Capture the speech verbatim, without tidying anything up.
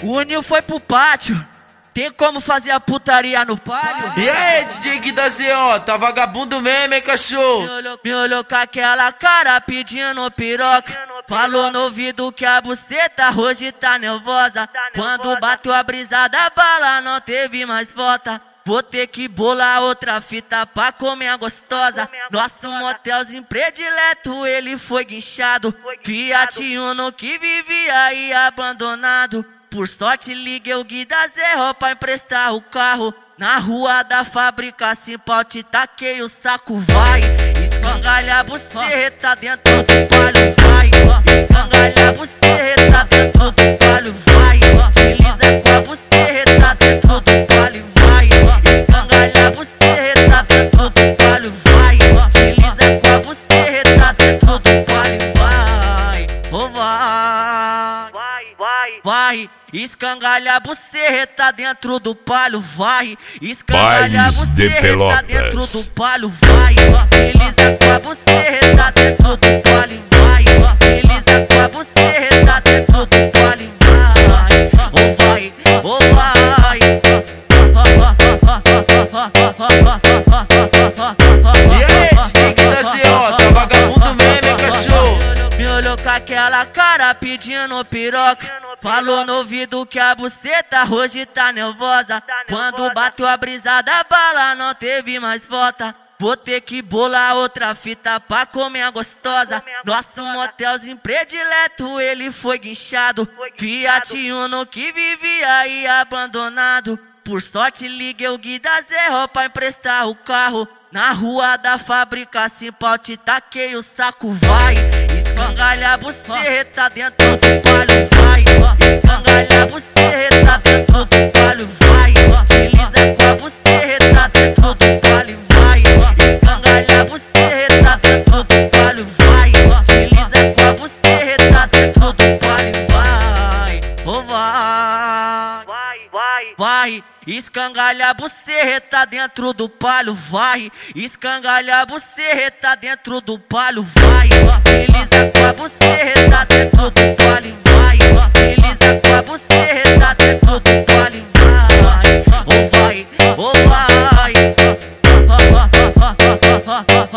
O Nil foi pro pátio. Tem como fazer a putaria no palio? E aí, D J Gui da Z O, tá vagabundo mesmo, hein, cachorro? Me olhou, me olhou com aquela cara pedindo piroca. Falou no ouvido que a buceta hoje tá nervosa. Quando bateu a brisa da bala não teve mais volta. Vou ter que bolar outra fita pra comer a gostosa. Nosso motelzinho predileto, ele foi guinchado. Fiat Uno que vivia aí abandonado. Por sorte liguei o Gui da Z O pra emprestar o carro. Na rua da fábrica, assim pau te taquei o saco, vai. Escangalha a buceta dentro do palio, vai. Escangalha a buceta dentro do palio, vai. Desliza com a buceta dentro do palio, vai. Escangalha a buceta dentro do palio, vai. Desliza com a buceta dentro do palio, vai. Oh, vai. Vai, escangalha a buceta dentro do palio, vai. Escangalha a buceta dentro do palio, vai. Desliza com a buceta dentro do palio, vai. Desliza com a buceta dentro do palio, vai. Oh vai, oh vai. E aí, D J Gui da Z O, tá vagabundo mesmo, hein, cachorro? Me olhou com aquela cara pedindo piroca. Falou no ouvido que a buceta hoje tá nervosa. Quando bateu a brisa da bala não teve mais volta. Vou ter que bolar outra fita pra comer a gostosa. Nosso motelzinho predileto, ele foi guinchado. Fiat Uno que vivia aí abandonado. Por sorte liguei o Gui da Z O pra emprestar o carro. Na rua da fábrica, assim pau te taquei o saco, vai. Escangalha a buceta dentro do palio, vai. Escangalha a buceta dentro do palio, vai. Desliza com a buceta dentro do palio, vai. Escangalha a buceta dentro do palio, vai. Desliza com a buceta dentro do palio, vai. Oh vai. Vai, escangalha a buceta dentro do palio, vai. Escangalha a buceta dentro do palio, vai. Desliza com a buceta dentro do palio, vai. Desliza com a buceta dentro do palio, vai. Oh vai, oh vai.